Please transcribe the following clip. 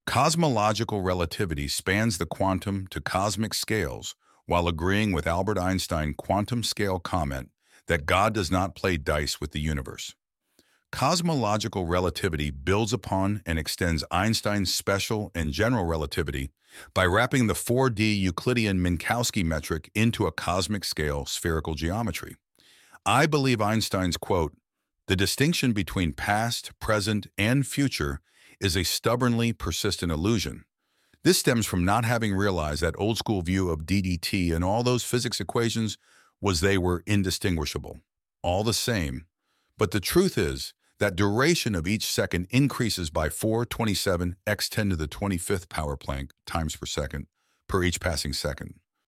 Cosmological relativity spans the quantum to cosmic scales while agreeing with Albert Einstein's quantum scale comment that God does not play dice with the universe. Cosmological relativity builds upon and extends Einstein's special and general relativity by wrapping the 4D Euclidean Minkowski metric into a cosmic scale spherical geometry. I believe Einstein's quote, "The distinction between past, present, and future is a stubbornly persistent illusion." This stems from not having realized that old school view of DDT and all those physics equations was they were indistinguishable, all the same. But the truth is that duration of each second increases by 427 x 10 to the 25th power Planck times per second per each passing second.